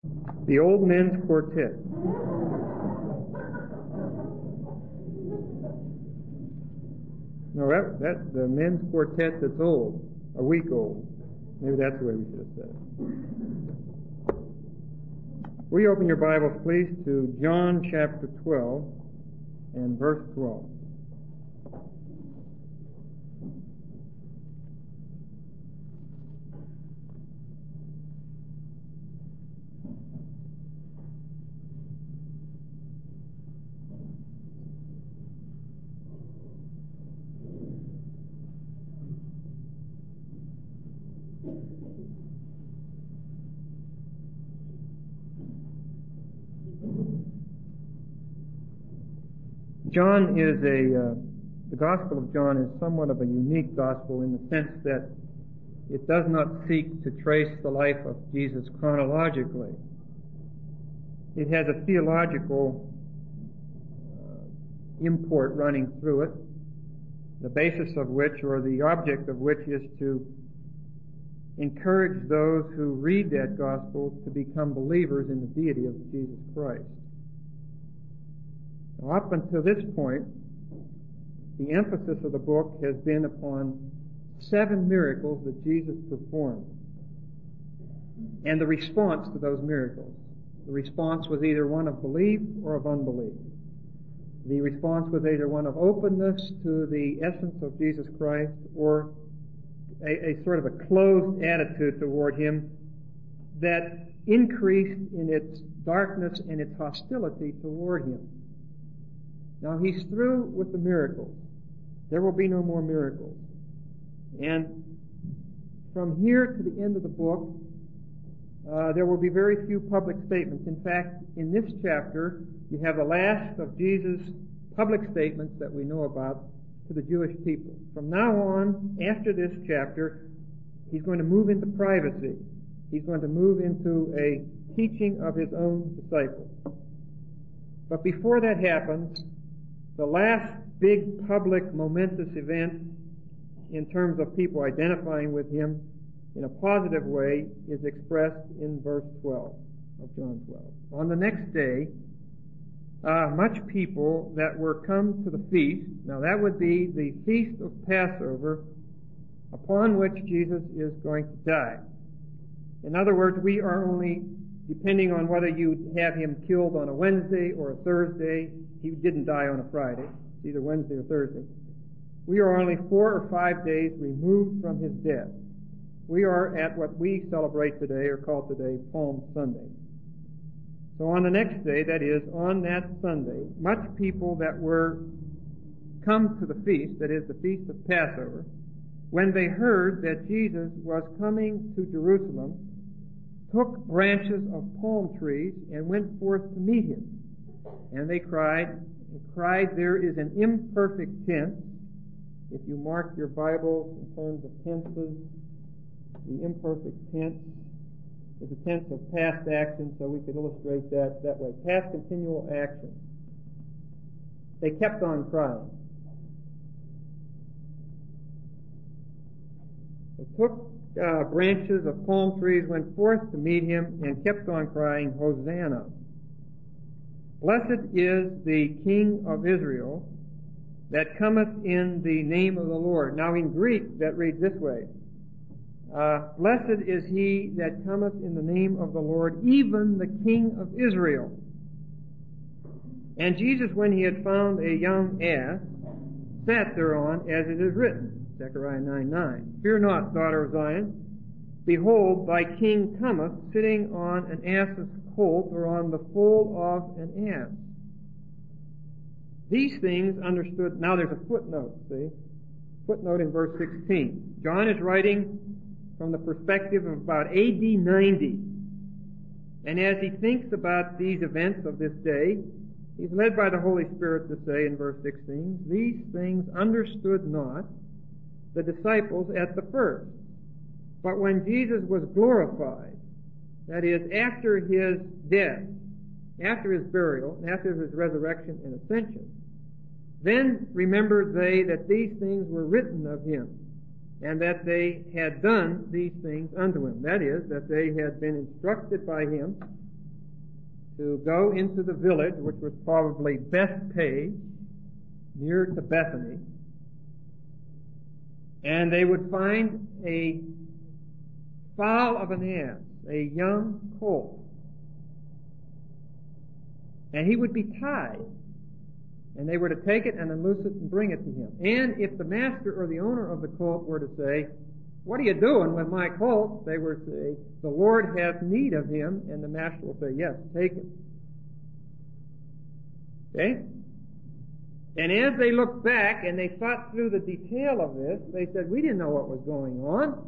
The Old Men's Quartet. No, that's the men's quartet that's old, a week old. Maybe that's the way we should have said it. Will you open your Bibles, please, to John chapter 12 and verse 12. John is the Gospel of John is somewhat of a unique gospel in the sense that it does not seek to trace the life of Jesus chronologically. It has a theological import running through it, the basis of which, or the object of which, is to encourage those who read that gospel to become believers in the deity of Jesus Christ. Up until this point, the emphasis of the book has been upon 7 miracles that Jesus performed and the response to those miracles. The response was either one of belief or of unbelief. The response was either one of openness to the essence of Jesus Christ or a sort of a closed attitude toward Him that increased in its darkness and its hostility toward Him. Now He's through with the miracles. There will be no more miracles. And from here to the end of the book, there will be very few public statements. In fact, in this chapter, you have the last of Jesus' public statements that we know about to the Jewish people. From now on, after this chapter, He's going to move into privacy. He's going to move into a teaching of His own disciples. But before that happens, the last big public momentous event in terms of people identifying with Him in a positive way is expressed in verse 12 of John 12. On the next day, much people that were come to the feast, now that would be the feast of Passover, upon which Jesus is going to die. In other words, we are only, depending on whether you have Him killed on a Wednesday or a Thursday, He didn't die on a Friday, it's either Wednesday or Thursday. We are only 4 or 5 days removed from His death. We are at what we celebrate today, or call today, Palm Sunday. So on the next day, that is, on that Sunday, much people that were come to the feast, that is, the feast of Passover, when they heard that Jesus was coming to Jerusalem, took branches of palm trees and went forth to meet Him. And they cried, there is an imperfect tense. If you mark your Bibles in terms of tenses, the imperfect tense is a tense of past action, so we could illustrate that way. Past continual action. They kept on crying. They took branches of palm trees, went forth to meet Him, and kept on crying, Hosanna. Blessed is the King of Israel that cometh in the name of the Lord. Now in Greek, that reads this way. Blessed is He that cometh in the name of the Lord, even the King of Israel. And Jesus, when He had found a young ass, sat thereon, as it is written, Zechariah 9:9. Fear not, daughter of Zion. Behold, thy King cometh, sitting on an ass's colt, or on the foal of an ass. These things understood. Now there's a footnote, see? Footnote in verse 16. John is writing from the perspective of about AD 90. And as he thinks about these events of this day, he's led by the Holy Spirit to say in verse 16, these things understood not the disciples at the first. But when Jesus was glorified, that is, after His death, after His burial, after His resurrection and ascension, then remembered they that these things were written of Him, and that they had done these things unto Him. That is, that they had been instructed by Him to go into the village, which was probably Bethpage, near to Bethany, and they would find a foal of an ass, a young colt, and he would be tied, and they were to take it and unloose it and bring it to him. And if the master or the owner of the colt were to say, "What are you doing with my colt?" they were to say, "The Lord hath need of him," and the master will say, "Yes, take it." Okay? And as they looked back and they thought through the detail of this, they said, "We didn't know what was going on.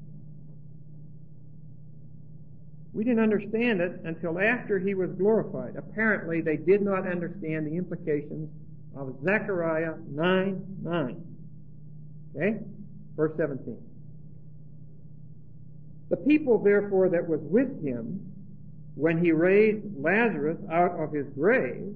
We didn't understand it until after he was glorified." Apparently, they did not understand the implications of Zechariah 9:9. Okay? Verse 17. "The people, therefore, that was with him when he raised Lazarus out of his grave,"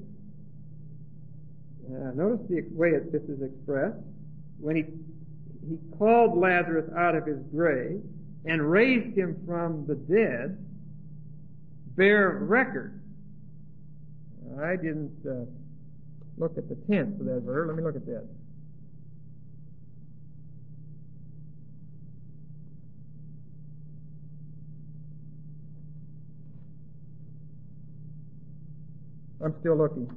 notice the way this is expressed, when he called Lazarus out of his grave and raised him from the dead, bear record. I didn't look at the tense of that verb. Let me look at that. I'm still looking.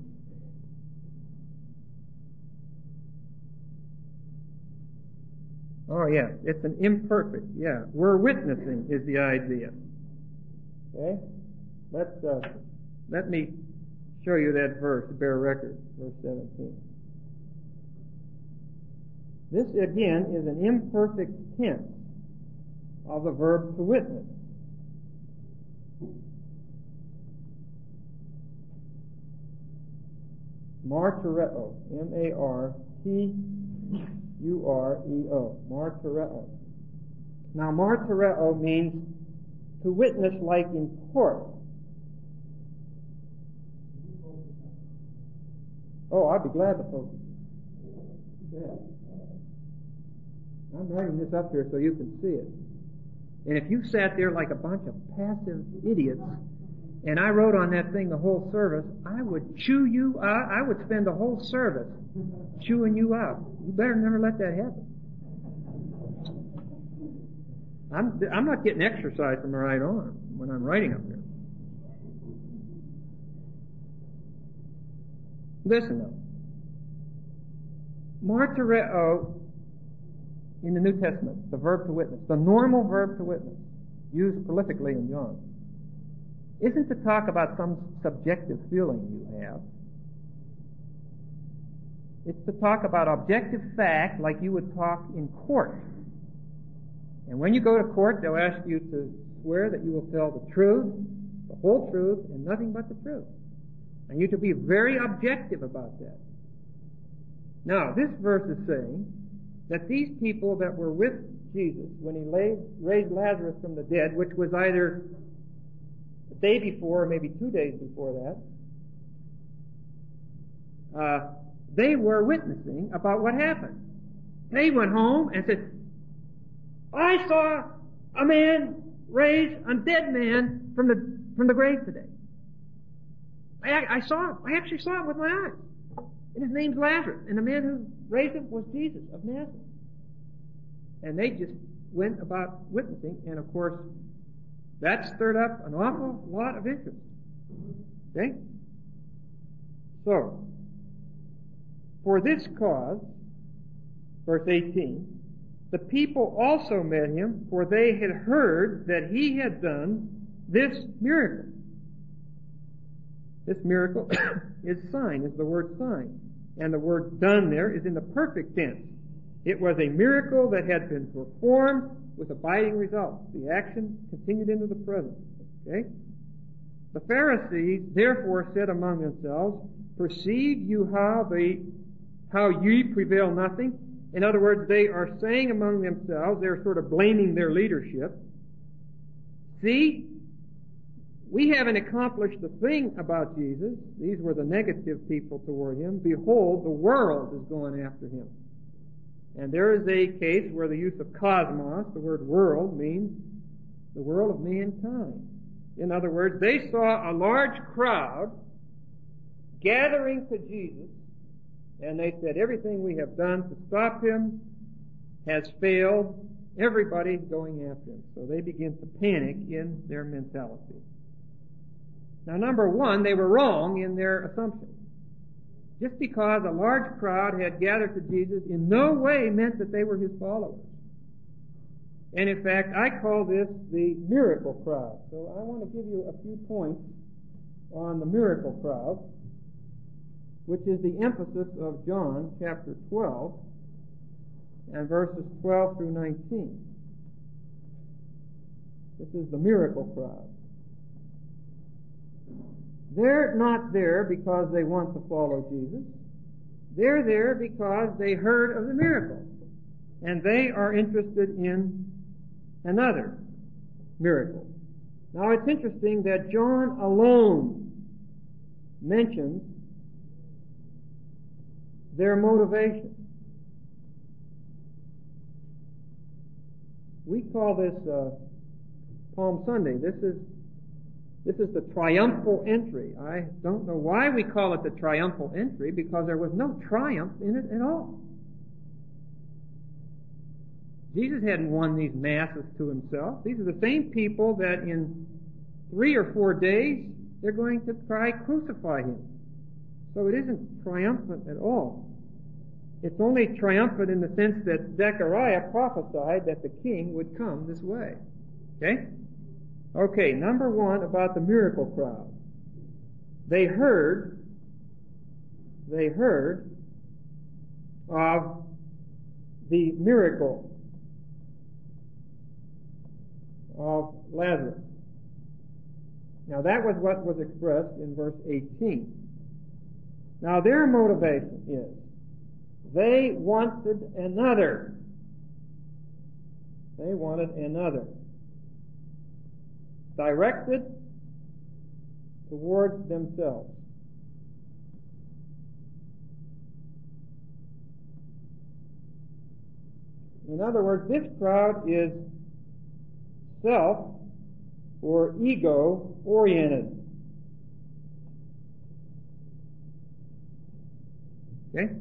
Oh, yeah, it's an imperfect. Yeah, we're witnessing is the idea. Okay, let me show you that verse. Bear record, verse 17. This again is an imperfect tense of the verb to witness. Martyreo, M-A-R-T-U-R-E-O, martyreo. Now, martyreo means to witness like in court. Oh, I'd be glad to focus. Yeah. I'm writing this up here so you can see it. And if you sat there like a bunch of passive idiots and I wrote on that thing the whole service, I would chew you out. I would spend the whole service chewing you out. You better never let that happen. I'm not getting exercise from my right arm when I'm writing up here. Listen though. Martyreo in the New Testament, the verb to witness, the normal verb to witness, used prolifically in John, isn't to talk about some subjective feeling you have. It's to talk about objective fact like you would talk in court. And when you go to court, they'll ask you to swear that you will tell the truth, the whole truth, and nothing but the truth. And you to be very objective about that. Now, this verse is saying that these people that were with Jesus when he raised Lazarus from the dead, which was either the day before or maybe 2 days before that, they were witnessing about what happened. They went home and said, "I saw a man raise a dead man from the grave today. I saw him. I actually saw him with my eyes. And his name's Lazarus. And the man who raised him was Jesus of Nazareth." And they just went about witnessing. And of course, that stirred up an awful lot of interest. Okay? So, for this cause, verse 18, the people also met him, for they had heard that he had done this miracle. This miracle is sign, is the word sign. And the word done there is in the perfect tense. It was a miracle that had been performed with abiding results. The action continued into the present. Okay? The Pharisees therefore said among themselves, "Perceive you how ye prevail nothing?" In other words, they are saying among themselves, they're sort of blaming their leadership. "See, we haven't accomplished the thing about Jesus." These were the negative people toward him. "Behold, the world is going after him." And there is a case where the use of cosmos, the word world, means the world of mankind. In other words, they saw a large crowd gathering to Jesus, and they said, everything we have done to stop him has failed. Everybody's going after him. So they begin to panic in their mentality. Now, number one, they were wrong in their assumption. Just because a large crowd had gathered to Jesus in no way meant that they were his followers. And in fact, I call this the miracle crowd. So I want to give you a few points on the miracle crowd, which is the emphasis of John chapter 12 and verses 12 through 19. This is the miracle crowd. They're not there because they want to follow Jesus. They're there because they heard of the miracle. And they are interested in another miracle. Now it's interesting that John alone mentions their motivation. We call this Palm Sunday. This is the triumphal entry. I don't know why we call it the triumphal entry, because there was no triumph in it at all. Jesus hadn't won these masses to himself. These are the same people that in 3 or 4 days they're going to try crucify him. So it isn't triumphant at all. It's only triumphant in the sense that Zechariah prophesied that the king would come this way. Okay? Okay, number one about the miracle crowd. They heard of the miracle of Lazarus. Now that was what was expressed in verse 18. Now their motivation is they wanted another. They wanted another. Directed towards themselves. In other words, this crowd is self or ego oriented. Okay?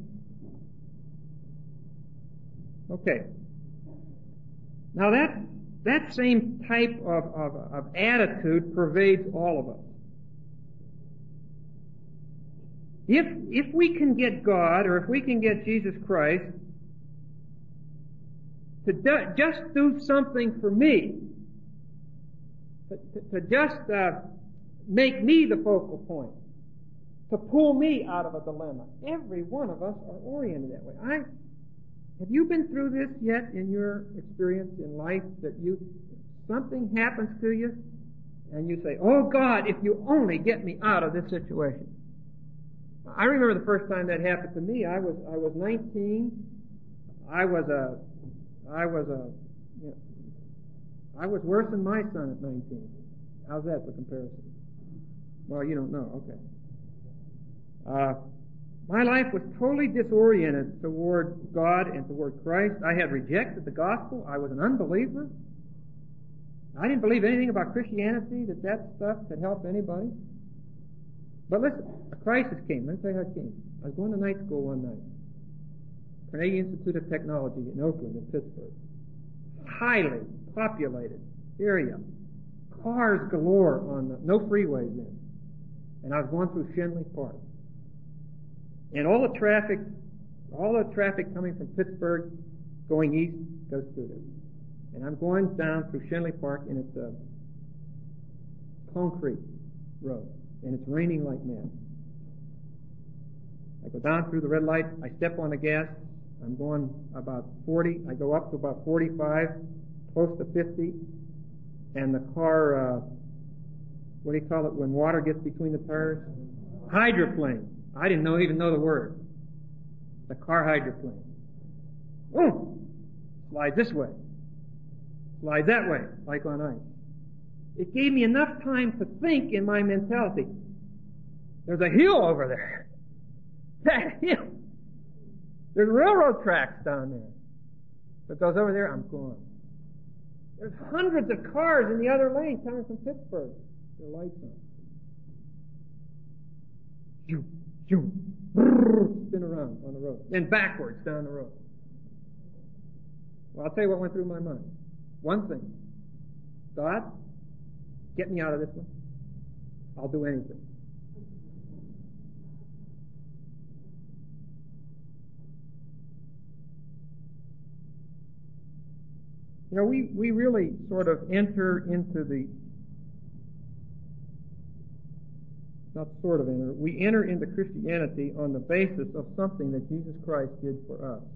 Okay. Now that same type of attitude pervades all of us. If we can get God, or if we can get Jesus Christ to just do something for me, to just make me the focal point, to pull me out of a dilemma. Every one of us are oriented that way. Have you been through this yet in your experience in life, that something happens to you and you say, "Oh God, if you only get me out of this situation." I remember the first time that happened to me. I was 19. I was worse than my son at 19. How's that for comparison? Well, you don't know. Okay. My life was totally disoriented toward God and toward Christ. I had rejected the gospel. I was an unbeliever. I didn't believe anything about Christianity, that stuff could help anybody. But listen, a crisis came. Let me tell you how it came. I was going to night school one night. Carnegie Institute of Technology in Oakland, in Pittsburgh. Highly populated area. Cars galore no freeways then. And I was going through Shenley Park. And all the traffic coming from Pittsburgh going east goes through there. And I'm going down through Shenley Park, and it's a concrete road. And it's raining like mad. I go down through the red light. I step on the gas. I'm going about 40. I go up to about 45, close to 50. And the car, what do you call it when water gets between the tires? Hydroplane. I didn't even know the word. The car hydroplane. Oh! Slides this way. Slides that way, like on ice. It gave me enough time to think in my mentality. There's a hill over there. That hill. There's railroad tracks down there. If it goes over there, I'm gone. There's hundreds of cars in the other lane coming from Pittsburgh. their lights on. Zoom, zoom, brrr, spin around on the road. Then backwards down the road. Well, I'll tell you what went through my mind. One thing. God, get me out of this one. I'll do anything. You know, we really sort of enter into we enter into Christianity on the basis of something that Jesus Christ did for us.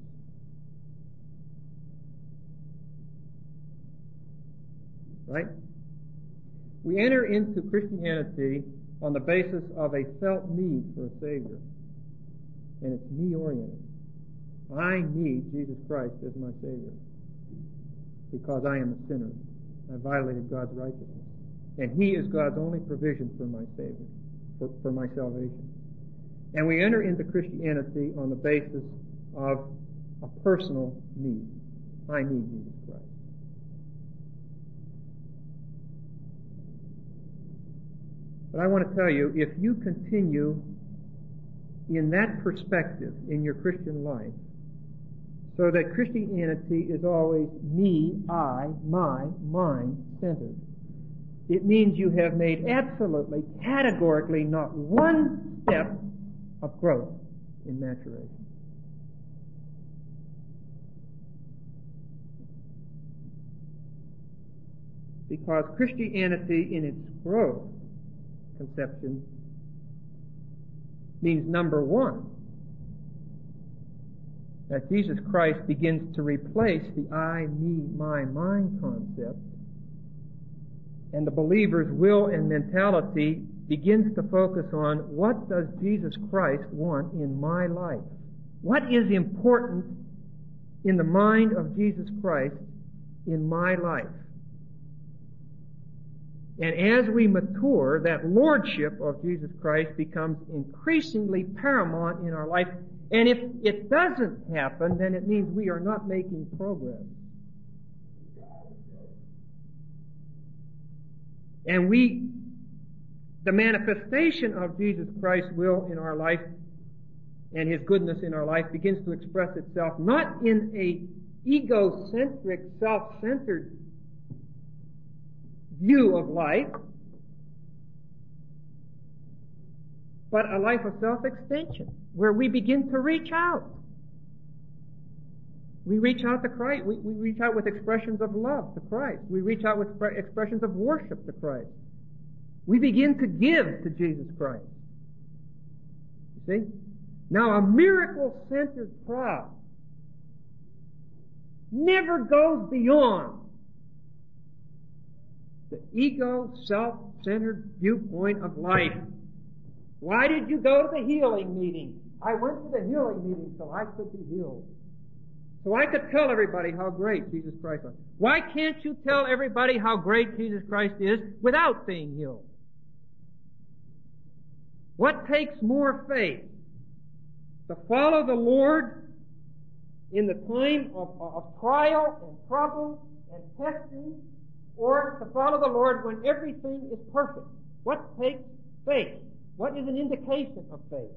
Right? We enter into Christianity on the basis of a felt need for a Savior. And it's me-oriented. I need Jesus Christ as my Savior because I am a sinner. I violated God's righteousness. And He is God's only provision for my Savior, for my salvation. And we enter into Christianity on the basis of a personal need. I need Jesus Christ. But I want to tell you, if you continue in that perspective in your Christian life, so that Christianity is always me, I, my, mine centered, it means you have made absolutely, categorically not one step of growth in maturation. Because Christianity in its growth conception means, number one, that Jesus Christ begins to replace the I, me, my, mine concept, and the believer's will and mentality begins to focus on what does Jesus Christ want in my life? What is important in the mind of Jesus Christ in my life? And as we mature, that lordship of Jesus Christ becomes increasingly paramount in our life. And if it doesn't happen, then it means we are not making progress. And the manifestation of Jesus Christ's will in our life and His goodness in our life begins to express itself not in a egocentric, self-centered view of life, but a life of self-extension, where we begin to reach out. We reach out to Christ. We reach out with expressions of love to Christ. We reach out with expressions of worship to Christ. We begin to give to Jesus Christ. You see? Now, a miracle-centered crowd never goes beyond the ego, self-centered viewpoint of life. Why did you go to the healing meeting? I went to the healing meeting so I could be healed. So I could tell everybody how great Jesus Christ was. Why can't you tell everybody how great Jesus Christ is without being healed? What takes more faith? To follow the Lord in the time of trial and trouble and testing, or to follow the Lord when everything is perfect? What takes faith? What is an indication of faith?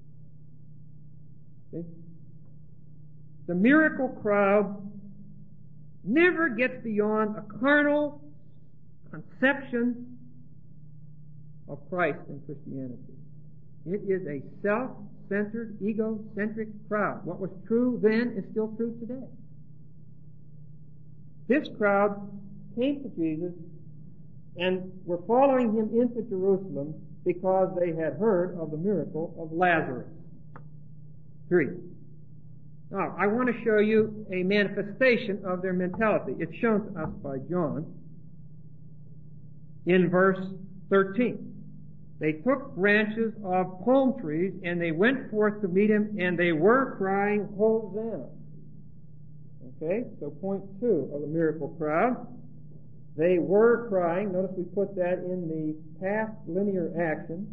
See? The miracle crowd never gets beyond a carnal conception of Christ and Christianity. It is a self-centered, egocentric crowd. What was true then is still true today. This crowd came to Jesus and were following Him into Jerusalem because they had heard of the miracle of Lazarus. 3. Now, I want to show you a manifestation of their mentality. It's shown to us by John in verse 13. They took branches of palm trees and they went forth to meet Him, and they were crying, Hosanna. Okay, so point 2 of the miracle crowd. They were crying. Notice we put that in the past linear action.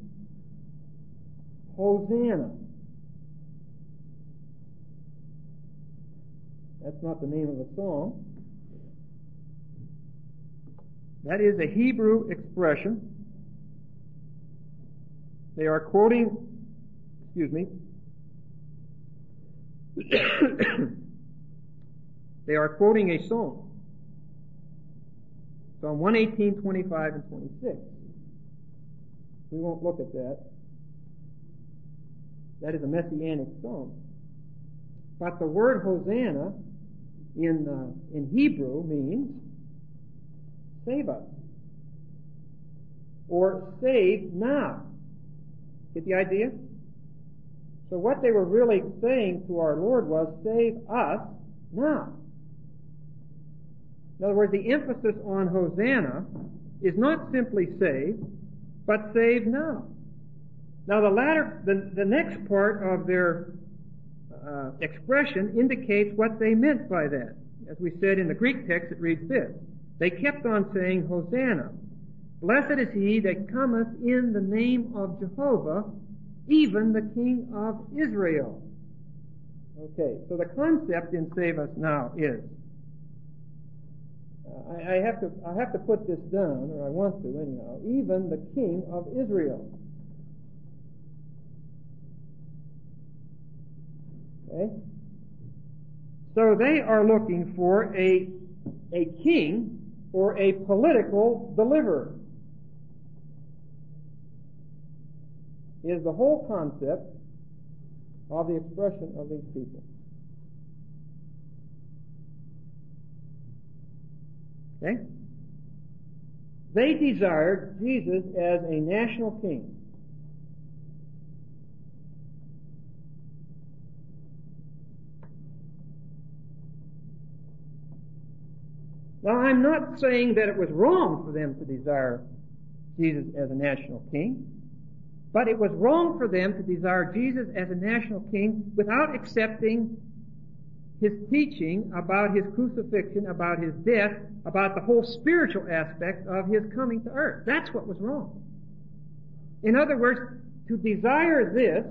Hosanna. That's not the name of the song. That is a Hebrew expression They are quoting, they are quoting a psalm. Psalm 118, 25, and 26. We won't look at that. That is a messianic psalm. But the word Hosanna in Hebrew means save us, or save now. Get the idea? So what they were really saying to our Lord was, save us now. In other words, the emphasis on Hosanna is not simply save, but save now. Now the next part of their expression indicates what they meant by that. As we said in the Greek text, it reads this. They kept on saying, Hosanna. Blessed is he that cometh in the name of Jehovah, even the King of Israel. Okay, so the concept in Save Us Now is, I have to put this down, or I want to anyhow, even the King of Israel. Okay? So they are looking for a king or a political deliverer. Is the whole concept of the expression of these people. Okay? They desired Jesus as a national king. Now, I'm not saying that it was wrong for them to desire Jesus as a national king, but it was wrong for them to desire Jesus as a national king without accepting his teaching about his crucifixion, about his death, about the whole spiritual aspect of his coming to earth. That's what was wrong. In other words, to desire this,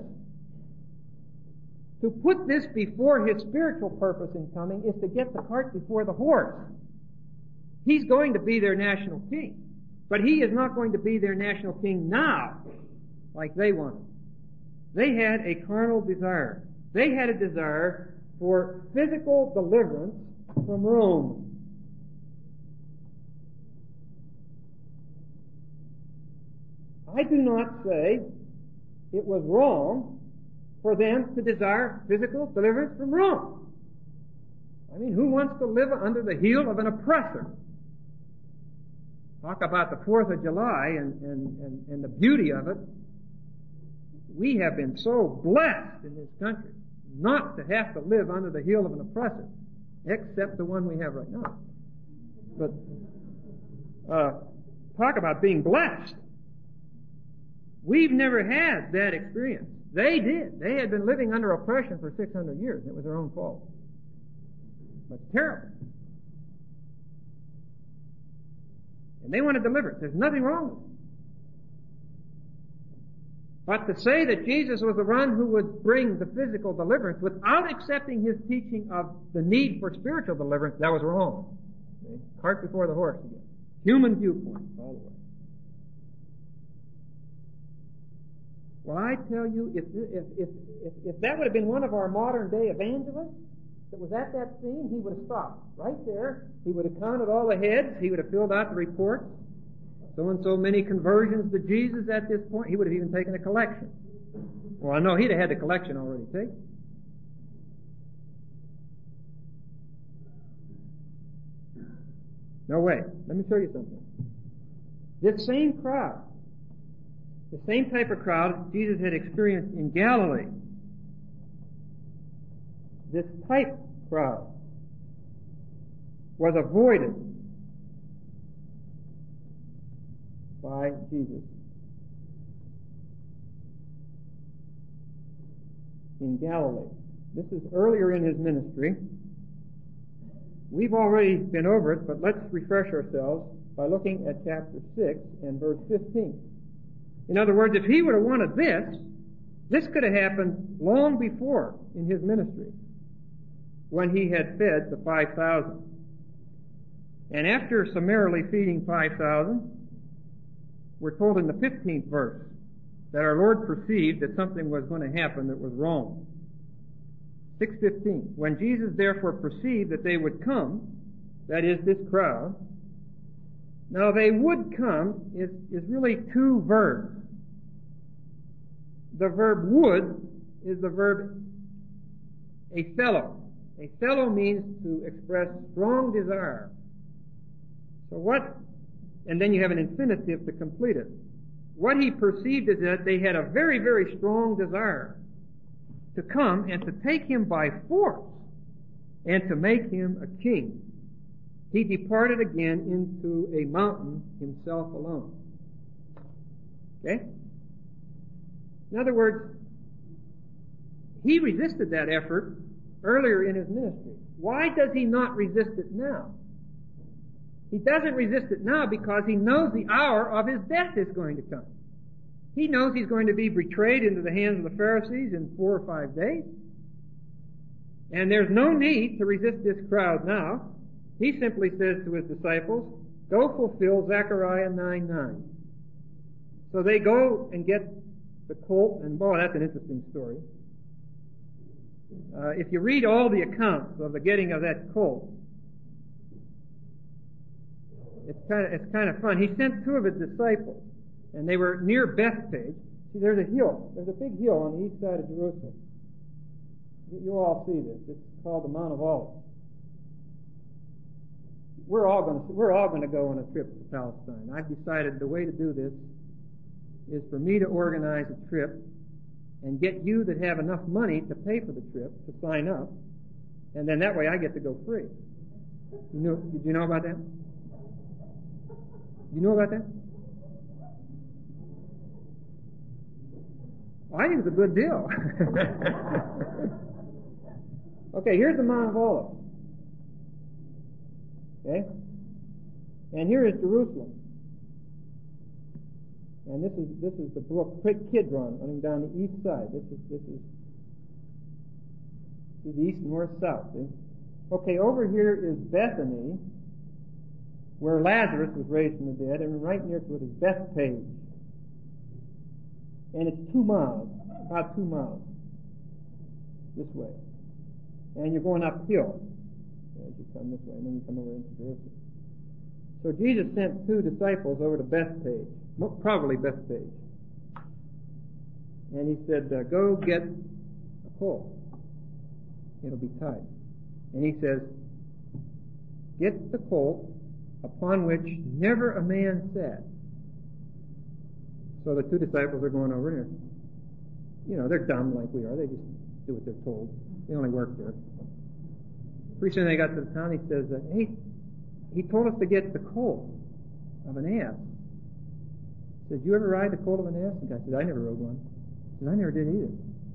to put this before his spiritual purpose in coming, is to get the cart before the horse. He's going to be their national king, but he is not going to be their national king now, like they wanted. They had a carnal desire. They had a desire for physical deliverance from Rome. I do not say it was wrong for them to desire physical deliverance from Rome. I mean, who wants to live under the heel of an oppressor? Talk about the 4th of July and the beauty of it. We have been so blessed in this country not to have to live under the heel of an oppressor, except the one we have right now. But talk about being blessed. We've never had that experience. They did. They had been living under oppression for 600 years. It was their own fault. But it's terrible. And they wanted deliverance. There's nothing wrong with it. But to say that Jesus was the one who would bring the physical deliverance without accepting his teaching of the need for spiritual deliverance, that was wrong. Okay? Cart before the horse again. Human viewpoint, by the way. Well, I tell you, if that would have been one of our modern day evangelists that was at that scene, he would have stopped right there. He would have counted all the heads. He would have filled out the reports. So and so many conversions to Jesus at this point. He would have even taken a collection. Well, I know he'd have had the collection already taken. No way. Let me show you something. This same crowd, the same type of crowd Jesus had experienced in Galilee, this type crowd was avoided by Jesus in Galilee. This is earlier in his ministry. We've already been over it, but let's refresh ourselves by looking at chapter 6 and verse 15. In other words, if he would have wanted this could have happened long before in his ministry, when he had fed the 5,000. And after summarily feeding 5,000, we're told in the 15th verse that our Lord perceived that something was going to happen that was wrong. 6:15. When Jesus therefore perceived that they would come, that is, this crowd. Now, they would come is really two verbs. The verb would is the verb athelo. Athelo means to express strong desire. So what? And then you have an infinitive to complete it. What he perceived is that they had a very, very strong desire to come and to take him by force and to make him a king. He departed again into a mountain himself alone. Okay? In other words, he resisted that effort earlier in his ministry. Why does he not resist it now? He doesn't resist it now because he knows the hour of his death is going to come. He knows he's going to be betrayed into the hands of the Pharisees in 4 or 5 days. And there's no need to resist this crowd now. He simply says to his disciples, go fulfill Zechariah 9:9. So they go and get the colt, and boy, that's an interesting story. If you read all the accounts of the getting of that colt, it's kind of fun. He sent 2 of his disciples, and they were near Bethpage. See, there's a hill. There's a big hill on the east side of Jerusalem. You'll all see this. It's called the Mount of Olives. We're all going to go on a trip to Palestine. I've decided the way to do this is for me to organize a trip and get you that have enough money to pay for the trip to sign up, and then that way I get to go free. Did you know about that? You know about that? Well, I think it's a good deal. Okay, here's the Mount of Olives. Okay? And here is Jerusalem. And this is the brook Kidron running down the east side. This is the east, north, south. See? Okay, over here is Bethany, where Lazarus was raised from the dead, and right near to it is Bethpage. And it's 2 miles, about 2 miles this way. And you're going uphill as you come this way, and then you come over into Jerusalem. So Jesus sent 2 disciples over to Bethpage, probably Bethpage. And he said, go get a colt. It'll be tied. And he says, get the colt upon which never a man sat. So the 2 disciples are going over here. You know, they're dumb like we are. They just do what they're told. They only work there. Pretty soon they got to the town. He says, hey, he told us to get the colt of an ass. He said, you ever ride the colt of an ass? The guy said, I never rode one. He said, I never did either.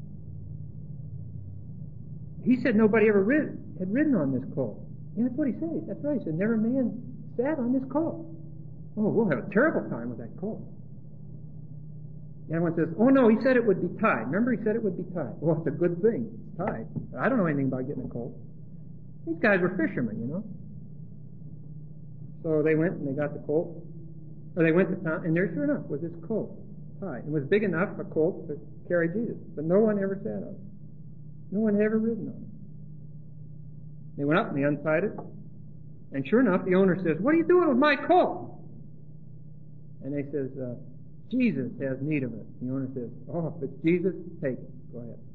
He said nobody ever had ridden on this colt. Yeah, that's what he said. That's right. He said, never a man sat on this colt. Oh, we'll have a terrible time with that colt. The other one says, oh no, he said it would be tied. Remember, he said it would be tied. Well, it's a good thing. It's tied. I don't know anything about getting a colt. These guys were fishermen, you know. So they went and they got the colt. Or they went to town, and there, sure enough, was this colt tied. It was big enough, a colt, to carry Jesus. But no one ever sat on it. No one had ever ridden on it. They went up and they untied it. And sure enough, the owner says, what are you doing with my colt? And they says, Jesus has need of it. The owner says, oh, if it's Jesus, take it. Go ahead.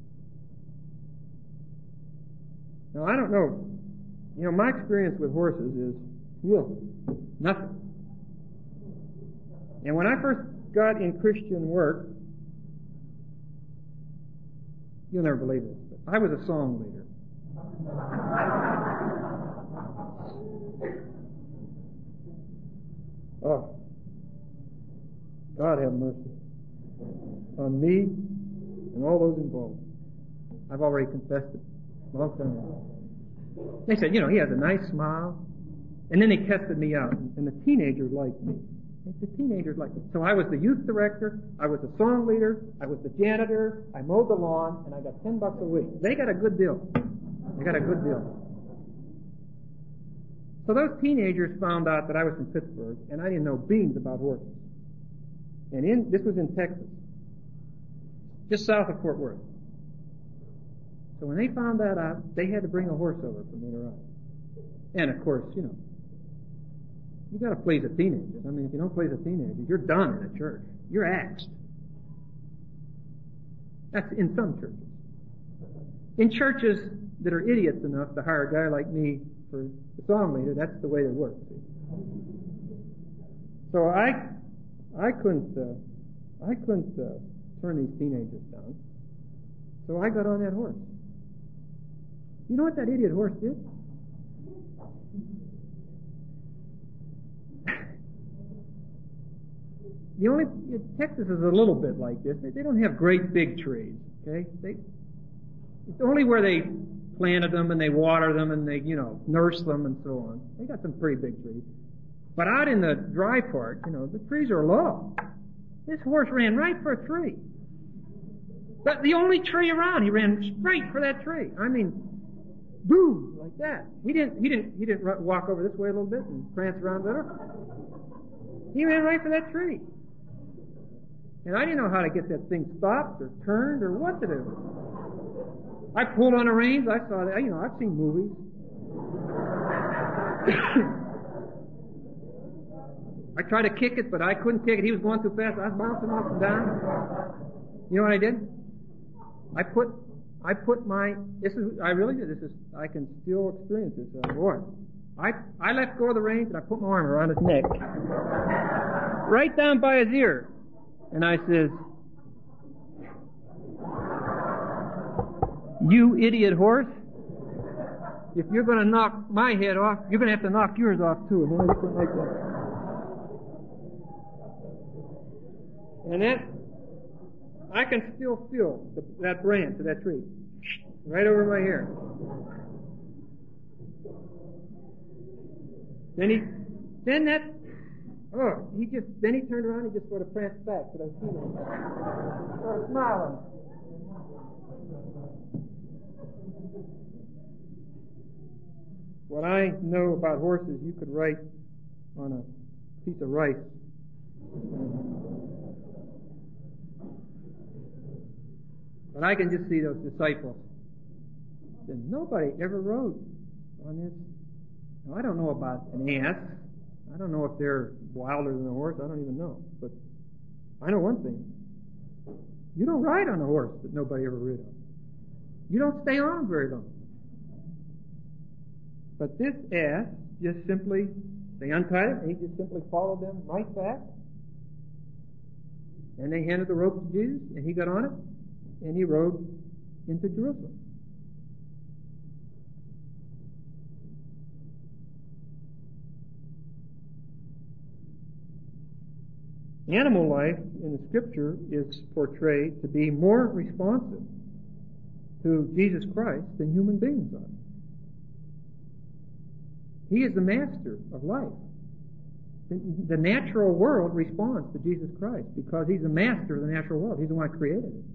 Now, I don't know. You know, my experience with horses is nothing. And when I first got in Christian work, you'll never believe this, but I was a song leader. Oh, God have mercy on me and all those involved. I've already confessed it a long time ago. They said, you know, he has a nice smile. And then they tested me out, and the teenagers liked me. The teenagers liked me. So I was the youth director, I was the song leader, I was the janitor, I mowed the lawn, and I got $10 a week. They got a good deal. They got a good deal. So those teenagers found out that I was from Pittsburgh, and I didn't know beans about horses. And this was in Texas. just south of Fort Worth. So when they found that out, they had to bring a horse over for me to ride. And of course, you got to please the teenagers. I mean, if you don't please the teenagers, you're done in a church. You're axed. That's in some churches. In churches that are idiots enough to hire a guy like me for the song leader, that's the way it works. So I couldn't turn these teenagers down. So I got on that horse. You know what that idiot horse did? Texas is a little bit like this. They don't have great big trees, okay? It's only where they planted them and they water them and they, nurse them and so on. They got some pretty big trees. But out in the dry part, the trees are low. This horse ran right for a tree. But the only tree around, he ran straight for that tree. I mean, boom, like that. He didn't walk over this way a little bit and prance around better. He ran right for that tree. And I didn't know how to get that thing stopped or turned or what to do. I pulled on the reins. I saw that. I've seen movies. I tried to kick it, but I couldn't kick it. He was going too fast. I was bouncing up and down. You know what I did? I put my, I really did. I can still experience this. Boy. I let go of the reins and I put my arm around his neck. Right down by his ear. And I says, "You idiot horse. If you're going to knock my head off, you're going to have to knock yours off too." And then I just went like that. And that, I can still feel that branch of that tree right over my ear. Then he turned around and just sort of pranced back to those feelings. Started smiling. What I know about horses, you could write on a piece of rice. But I can just see those disciples. And nobody ever rode on this. Now, I don't know about an ass. I don't know if they're wilder than a horse. I don't even know. But I know one thing. You don't ride on a horse that nobody ever rid on. You don't stay on very long. But this ass just simply, they untied him, and he just simply followed them right back. And they handed the rope to Jesus, and he got on it, and he rode into Jerusalem. Animal life in the Scripture is portrayed to be more responsive to Jesus Christ than human beings are. He is the master of life. The natural world responds to Jesus Christ because He's the master of the natural world. He's the one who created it.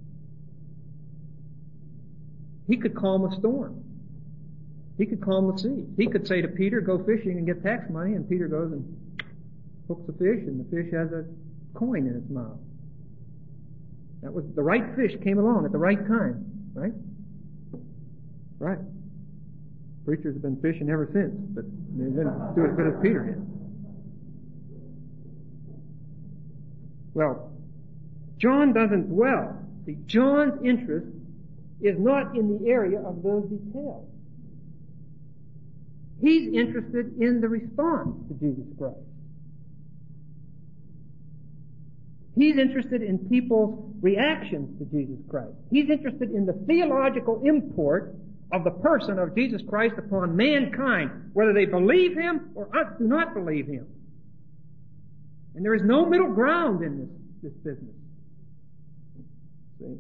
He could calm a storm. He could calm the sea. He could say to Peter, "Go fishing and get tax money," and Peter goes and hooks a fish, and the fish has a coin in its mouth. That was the right fish came along at the right time, right? Right. Preachers have been fishing ever since, but they didn't do as good as Peter did. Well, John doesn't dwell. See, John's interest is not in the area of those details. He's interested in the response to Jesus Christ. He's interested in people's reactions to Jesus Christ. He's interested in the theological import of the person of Jesus Christ upon mankind, whether they believe Him or do not believe Him. And there is no middle ground in this business. See?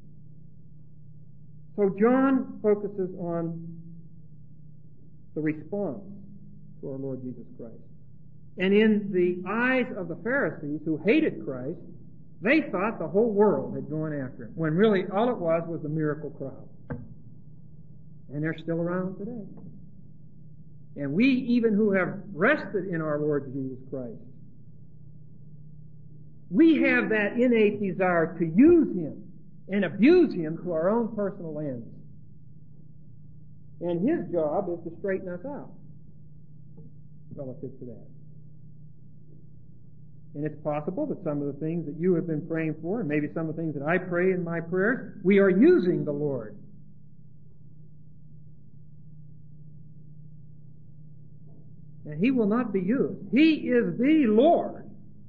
So John focuses on the response to our Lord Jesus Christ. And in the eyes of the Pharisees who hated Christ, they thought the whole world had gone after Him, when really all it was the miracle crowd. And they're still around today. And we, even who have rested in our Lord Jesus Christ, we have that innate desire to use Him and abuse Him to our own personal ends. And His job is to straighten us out relative to that. And it's possible that some of the things that you have been praying for, and maybe some of the things that I pray in my prayers, we are using the Lord. And He will not be used. He is the Lord.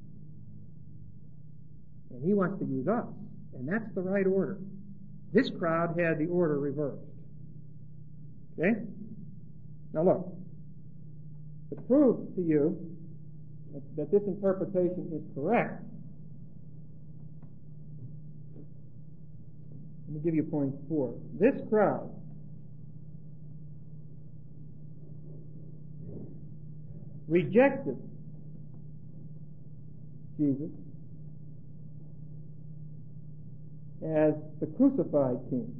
And He wants to use us. And that's the right order. This crowd had the order reversed. Okay? Now look. To prove to you that this interpretation is correct, let me give you point 4. This crowd rejected Jesus as the crucified King.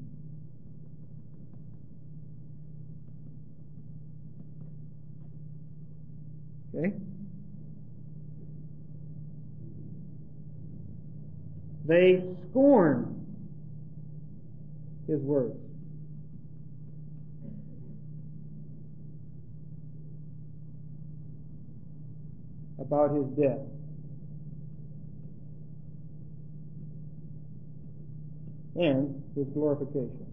Okay? They scorned His words. About His death. And His glorification.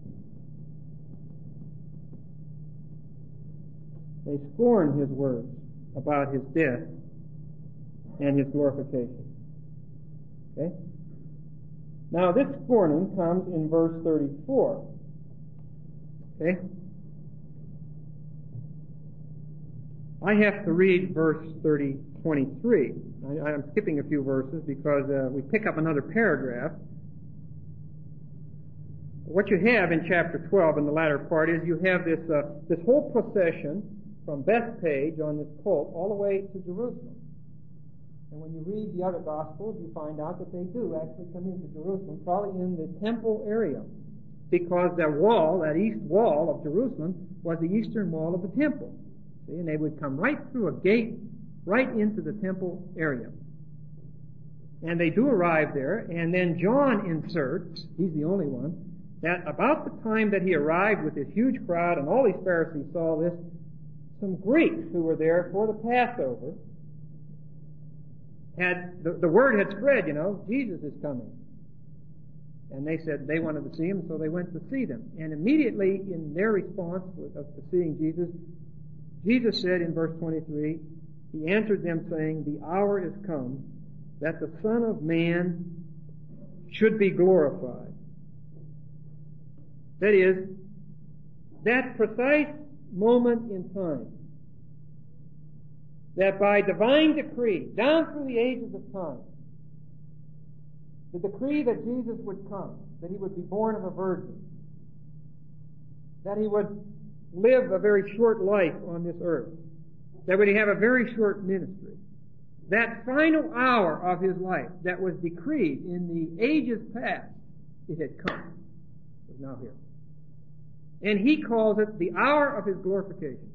They scorned His words about His death and His glorification. Okay? Now this scorning comes in verse 34. Okay? I have to read verse 23. I'm skipping a few verses because we pick up another paragraph. What you have in chapter 12 in the latter part is you have this whole procession from Bethpage on this colt all the way to Jerusalem. And when you read the other Gospels, you find out that they do actually come into Jerusalem, probably in the temple area, because that wall, that east wall of Jerusalem, was the eastern wall of the temple. See, and they would come right through a gate, right into the temple area. And they do arrive there, and then John inserts, he's the only one, that about the time that he arrived with this huge crowd, and all these Pharisees saw this, some Greeks who were there for the Passover, the word had spread, Jesus is coming. And they said they wanted to see Him, so they went to see them. And immediately in their response to seeing Jesus, Jesus said in verse 23, He answered them saying, the hour is come that the Son of Man should be glorified. That is, that precise moment in time, that by divine decree, down through the ages of time, the decree that Jesus would come, that He would be born of a virgin, that He would live a very short life on this earth, that would have a very short ministry, that final hour of His life that was decreed in the ages past, it had come. It was now here. And He calls it the hour of His glorification.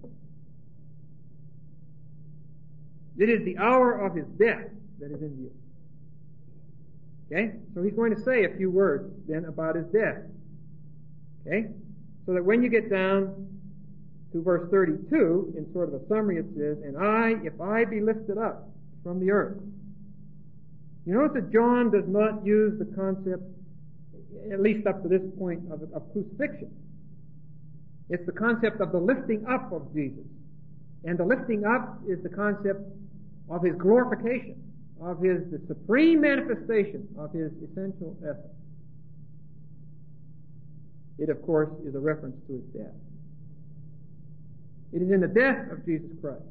It is the hour of His death that is in view. Okay? So He's going to say a few words then about His death. Okay? So that when you get down to verse 32, in sort of a summary it says, and if I be lifted up from the earth. You notice that John does not use the concept, at least up to this point, of crucifixion. It's the concept of the lifting up of Jesus. And the lifting up is the concept of His glorification, of the supreme manifestation of His essential essence. It, of course, is a reference to His death. It is in the death of Jesus Christ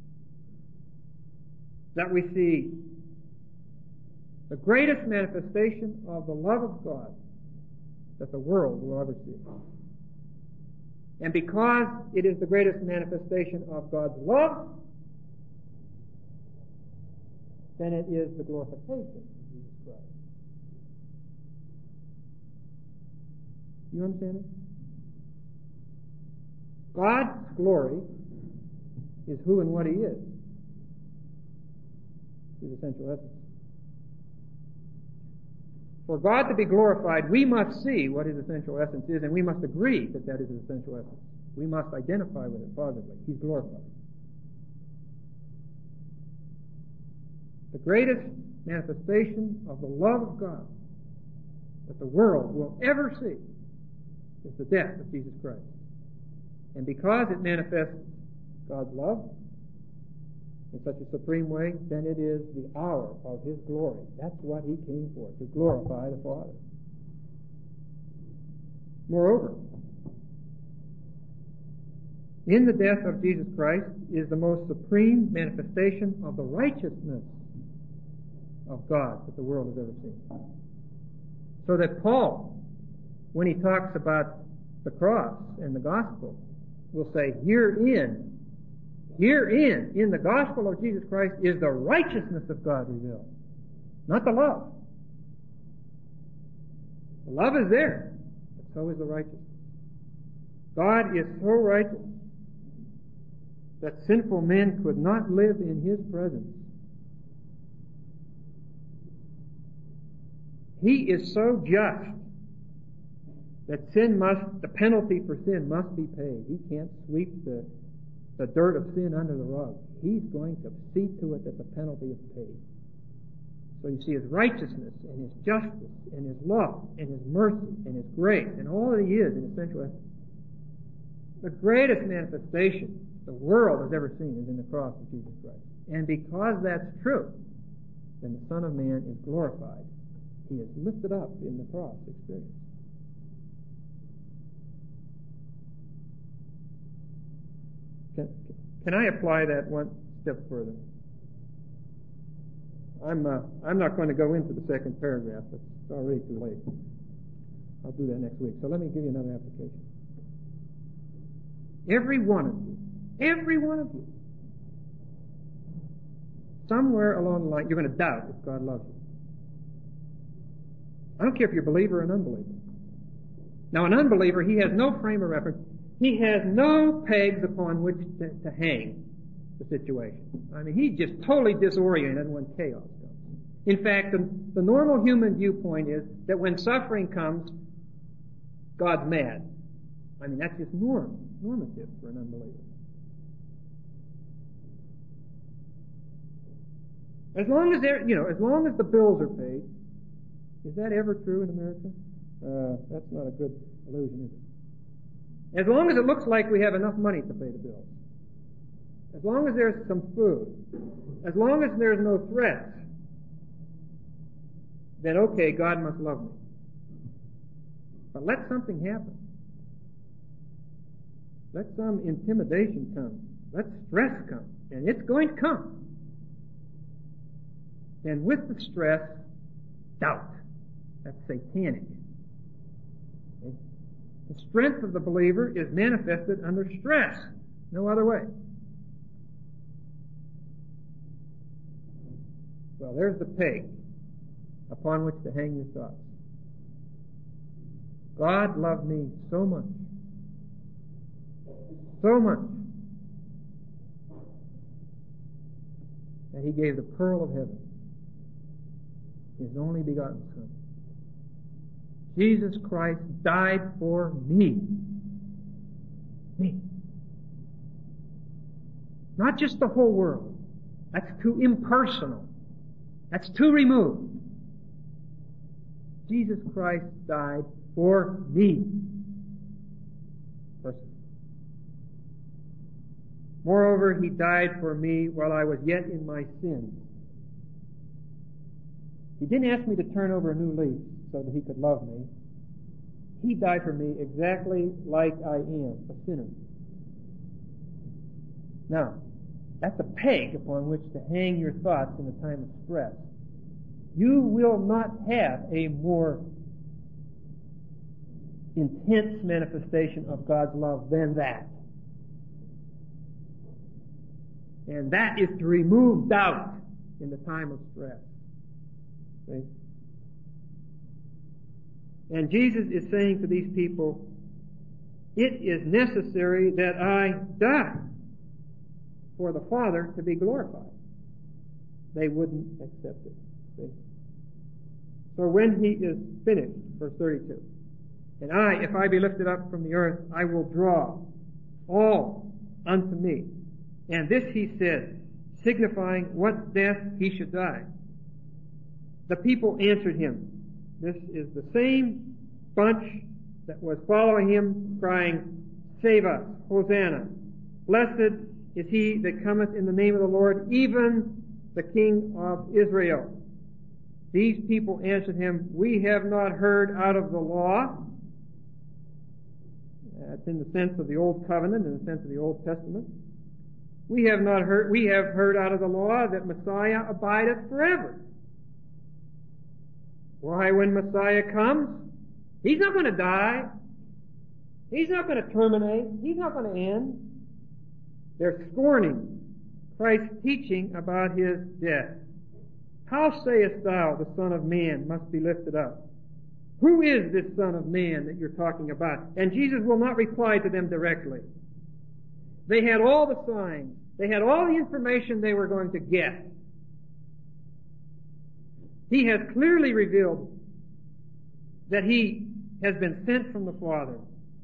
that we see the greatest manifestation of the love of God that the world will ever see. And because it is the greatest manifestation of God's love, then it is the glorification of Jesus Christ. You understand it? God's glory is who and what He is. His essential essence. For God to be glorified, we must see what His essential essence is, and we must agree that that is His essential essence. We must identify with it positively. He's glorified. The greatest manifestation of the love of God that the world will ever see is the death of Jesus Christ. And because it manifests God's love in such a supreme way, then it is the hour of His glory. That's what He came for, to glorify the Father. Moreover, in the death of Jesus Christ is the most supreme manifestation of the righteousness of God that the world has ever seen. So that Paul, when he talks about the cross and the gospel, will say, herein, in the gospel of Jesus Christ is the righteousness of God revealed, not the love. The love is there, but so is the righteousness. God is so righteous that sinful men could not live in His presence. He is so just that the penalty for sin must be paid. He can't sweep the dirt of sin under the rug. He's going to see to it that the penalty is paid. So you see His righteousness and His justice and His love and His mercy and His grace and all that He is in essential essence. The greatest manifestation the world has ever seen is in the cross of Jesus Christ. And because that's true, then the Son of Man is glorified. He is lifted up in the cross experience. Can I apply that one step further? I'm not going to go into the second paragraph. It's already too late. I'll do that next week. So let me give you another application. Every one of you, somewhere along the line, you're going to doubt if God loves you. I don't care if you're a believer or an unbeliever. Now, an unbeliever, he has no frame of reference. He has no pegs upon which to hang the situation. I mean, he's just totally disoriented when chaos comes. In fact, the normal human viewpoint is that when suffering comes, God's mad. I mean, that's just normative for an unbeliever. As long as the bills are paid, is that ever true in America? That's not a good illusion, is it? As long as it looks like we have enough money to pay the bills, as long as there's some food, as long as there's no threats, then okay, God must love me. But let something happen. Let some intimidation come. Let stress come. And it's going to come. And with the stress, doubt. That's satanic. Okay? The strength of the believer is manifested under stress. No other way. Well, there's the peg upon which to hang your thoughts. God loved me so much, that He gave the pearl of heaven, His only begotten Son. Jesus Christ died for me. Me. Not just the whole world. That's too impersonal. That's too removed. Jesus Christ died for me. Moreover, He died for me while I was yet in my sins. He didn't ask me to turn over a new leaf so that He could love me. He died for me exactly like I am, a sinner. Now, that's a peg upon which to hang your thoughts in a time of stress. You will not have a more intense manifestation of God's love than that. And that is to remove doubt in the time of stress. See? And Jesus is saying to these people, it is necessary that I die for the Father to be glorified. They wouldn't accept it. See? So when he is finished, verse 32, and I, if I be lifted up from the earth, I will draw all unto me. And this he said, signifying what death he should die. The people answered him. This is the same bunch that was following him, crying, Save us, Hosanna. Blessed is he that cometh in the name of the Lord, even the King of Israel. These people answered him, We have not heard out of the law. That's in the sense of the Old Covenant, in the sense of the Old Testament. We have heard out of the law that Messiah abideth forever. Why, when Messiah comes, he's not going to die. He's not going to terminate. He's not going to end. They're scorning Christ's teaching about his death. How sayest thou, the Son of Man must be lifted up? Who is this Son of Man that you're talking about? And Jesus will not reply to them directly. They had all the signs. They had all the information they were going to get. He has clearly revealed that he has been sent from the Father,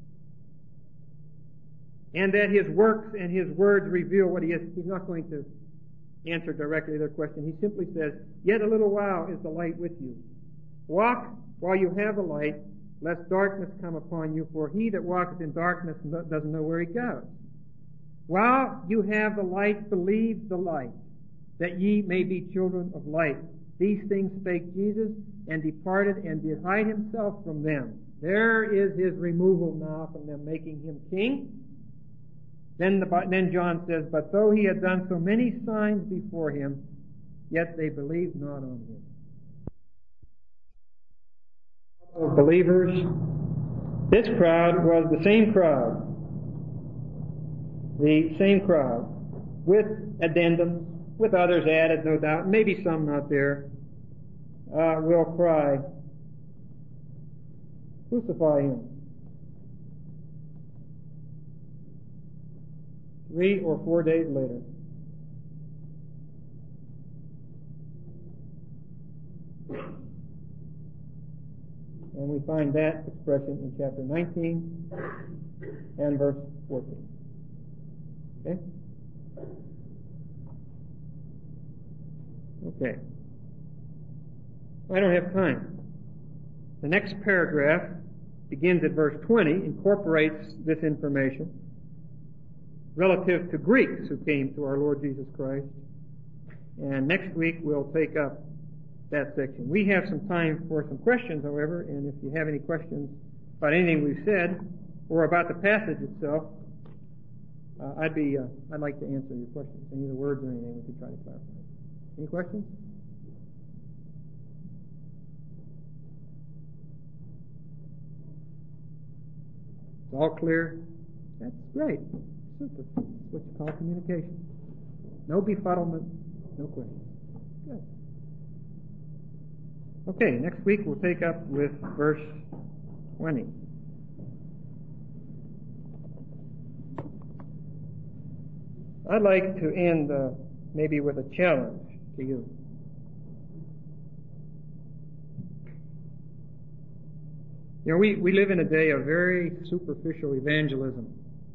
and that his works and his words reveal what he is. He's not going to answer directly their question. He simply says, Yet a little while is the light with you. Walk while you have the light, lest darkness come upon you, for he that walketh in darkness doesn't know where he goes. While you have the light, believe the light, that ye may be children of light. These things spake Jesus, and departed, and did hide himself from them. There is his removal now from them, making him king. Then John says, But though he had done so many signs before him, yet they believed not on him. Of believers, this crowd was the same crowd, with addendums, with others added, no doubt, maybe some not there, will cry, Crucify him. 3 or 4 days later. And we find that expression in chapter 19 and verse 14. Okay? Okay. I don't have time. The next paragraph begins at verse 20, incorporates this information relative to Greeks who came to our Lord Jesus Christ. And next week we'll take up that section. We have some time for some questions, however, and if you have any questions about anything we've said or about the passage itself, I'd like to answer your questions. Any of the words or anything we could try to clarify. Any questions? It's all clear? That's great. Super. That's what you call communication. No befuddlement, no questions. Good. Okay, next week we'll take up with verse 20. I'd like to end maybe with a challenge to you. You know, we live in a day of very superficial evangelism.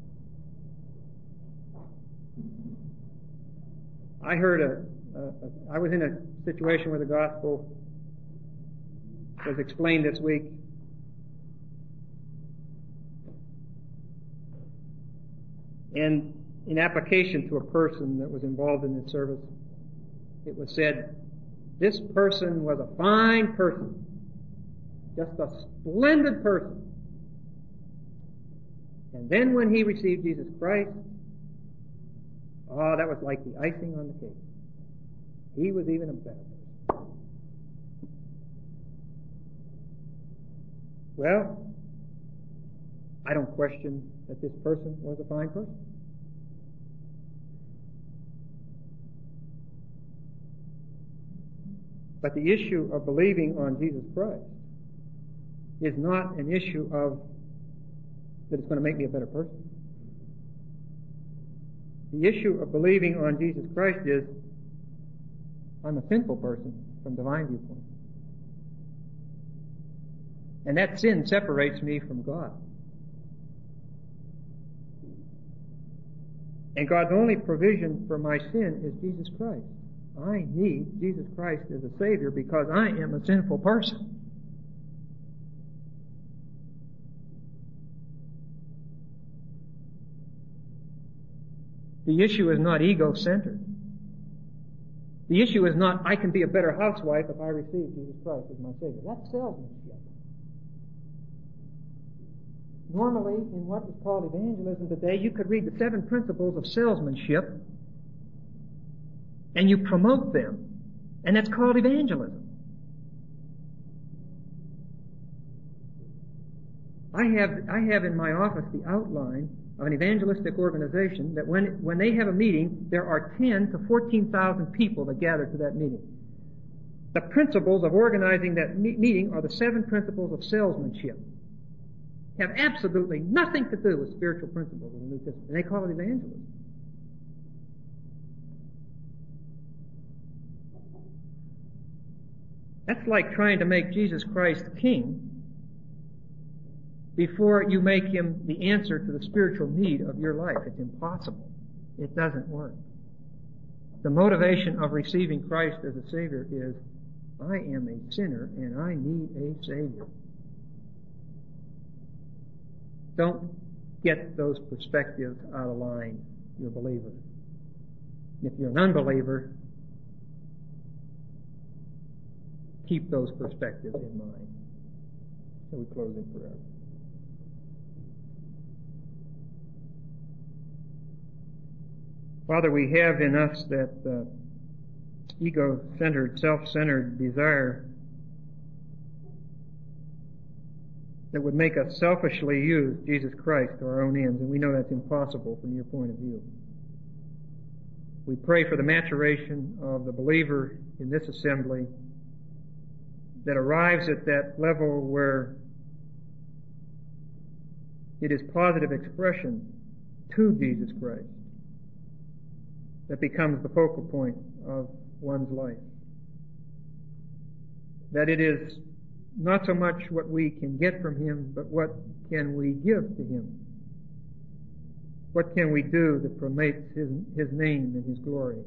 I was in a situation where the gospel was explained this week. And in application to a person that was involved in this service, it was said, this person was a fine person, just a splendid person. And then when he received Jesus Christ, that was like the icing on the cake. He was even a better person. Well, I don't question that this person was a fine person. But the issue of believing on Jesus Christ is not an issue of that it's going to make me a better person. The issue of believing on Jesus Christ is I'm a sinful person from divine viewpoint. And that sin separates me from God. And God's only provision for my sin is Jesus Christ. I need Jesus Christ as a Savior because I am a sinful person. The issue is not ego-centered. The issue is not, I can be a better housewife if I receive Jesus Christ as my Savior. That's salesmanship. Normally, in what is called evangelism today, you could read the 7 principles of salesmanship and you promote them. And that's called evangelism. I have in my office the outline of an evangelistic organization that when they have a meeting, there are 10 to 14,000 people that gather to that meeting. The principles of organizing that meeting are the 7 principles of salesmanship. Have absolutely nothing to do with spiritual principles in the New Testament. And they call it evangelism. That's like trying to make Jesus Christ king before you make him the answer to the spiritual need of your life. It's impossible. It doesn't work. The motivation of receiving Christ as a Savior is, I am a sinner and I need a Savior. Don't get those perspectives out of line, you're a believer. If you're an unbeliever, keep those perspectives in mind. So we close in prayer. Father, we have in us that ego-centered, self-centered desire that would make us selfishly use Jesus Christ to our own ends, and we know that's impossible from your point of view. We pray for the maturation of the believer in this assembly that arrives at that level where it is positive expression to Jesus Christ that becomes the focal point of one's life. That it is not so much what we can get from him, but what can we give to him? What can we do that promotes his name and his glory?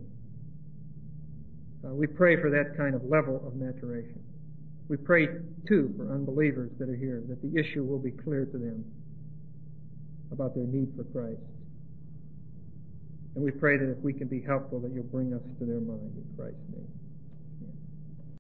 We pray for that kind of level of maturation. We pray, too, for unbelievers that are here, that the issue will be clear to them about their need for Christ. And we pray that if we can be helpful, that you'll bring us to their mind in Christ's name.